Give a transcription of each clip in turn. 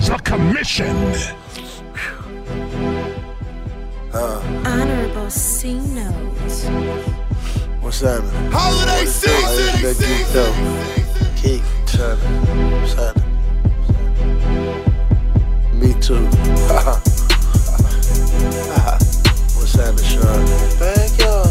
has a commission. Honorable C notes. What's happening? Holiday season! Kick, son. Me too. What's happening, Sean? Backyard.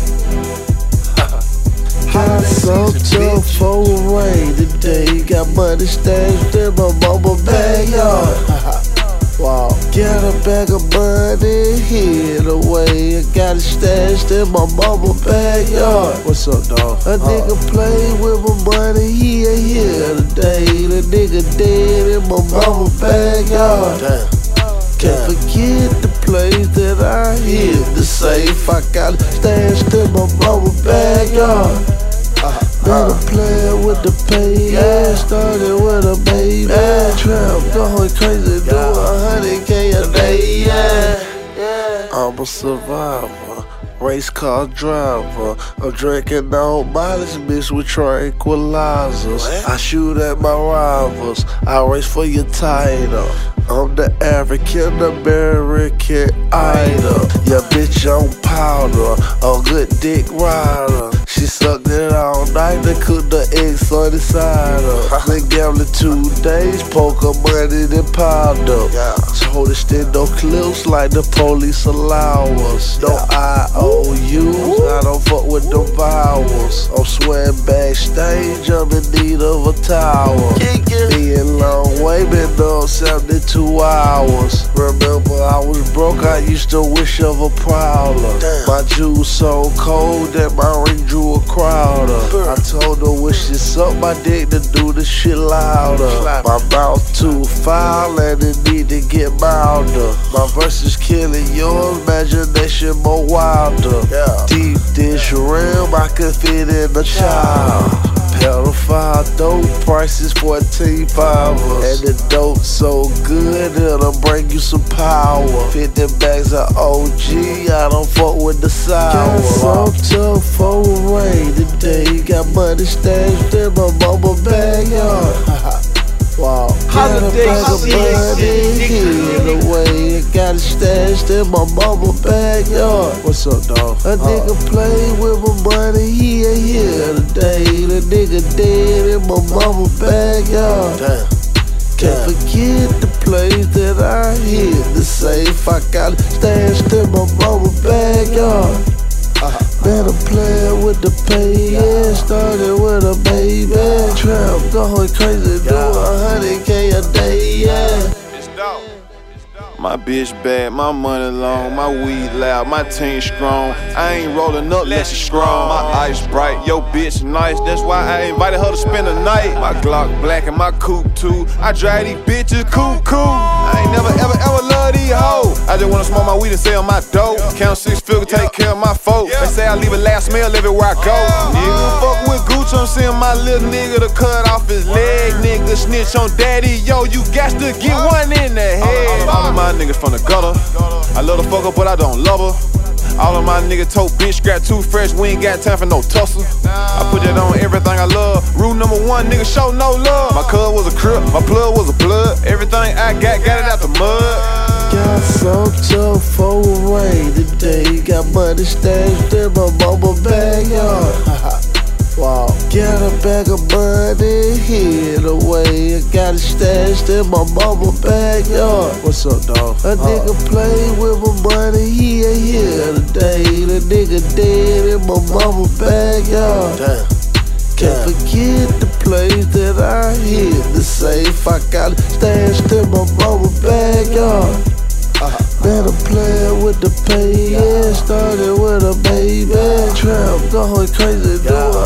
Got so tough for a rain today. Got money stashed in my mama backyard. Wow. Got a bag of money hid away. I got it stashed in my mama backyard. What's up, dawg? A nigga play with my money, he ain't here today. The nigga dead in my mama backyard. Damn. Can't forget the place that I hid the safe. I got it stashed in my mama backyard. Better play with the pay, yeah. Started with a baby. Trap going crazy, do 100K a day, yeah. I'm a survivor, race car driver. I'm drinking on mileage, bitch with tranquilizers. I shoot at my rivals, I race for your title. I'm the African American idol. Yeah, bitch on powder, a good dick rider. She sucked it all night, they cooked the eggs on the side up. Been gambling 2 days, poker money, then piled up. Told us there no clips like the police allow us. No IOUs, I don't fuck with the vowels. I'm sweating backstage, I'm in need of a towel. Being long way, been up 72 hours. Remember I was broke, I used to wish of a prowler. My juice so cold that my ring drew a crowd up. I told her when she sucked my dick to do the shit louder. My mouth too foul and it need to get milder. My verse is killing yours, imagination more wilder. Deep dish rim, I could fit in a child. Pedophile dope prices 14 5. And the dope so good it'll bring you some power. 50 bags of OG, I don't fuck with the sour. Got so tough for a rain today. Got money stashed in my mama backyard. Wow. Got a bag of money hid away. I got it stashed in my mama backyard. What's up, dawg? A nigga play with my money, he ain't here today. The nigga dead in my mama backyard. Damn. Can't forget the place that I hid the safe. I got it stashed in my mama backyard. Better play with the pay, yeah. Started with a baby. Trap going crazy, do 100K a day, yeah. My bitch bad, my money long, my weed loud, my team strong. I ain't rolling up less strong. My eyes bright, yo bitch nice. That's why I invited her to spend the night. My Glock black and my coupe too. I drive these bitches cuckoo. I ain't never ever love these hoes. I just wanna smoke my weed and sell my dope. Count 6 figures, take care of my folks. They say I leave a last smell everywhere I go. Nigga, fuck with Gucci, I'm seeing my little nigga to cut off his leg. Nigga snitch on daddy, yo, you got to get one in the head. All of my niggas from the gutter. I love the fuck up, but I don't love her. All of my niggas tote bitch scrap too fresh, we ain't got time for no tussle. I put that on everything I love. Rule number 1, nigga, show no love. My cuz was a crip, my plug was a blood. Everything I got it out the mud. Got so tough for a rain today. Got money stashed in my mama backyard. Wow. Got a bag of money hid away. I got it stashed in my mama backyard. What's up, dawg? A nigga play with my money, he ain't here today. The nigga dead in my mama backyard. Damn. Can't forget the place that I hid the safe. I got it stashed in my mama backyard. Better play with the pay, yeah. Started with a baby. Trap going crazy, do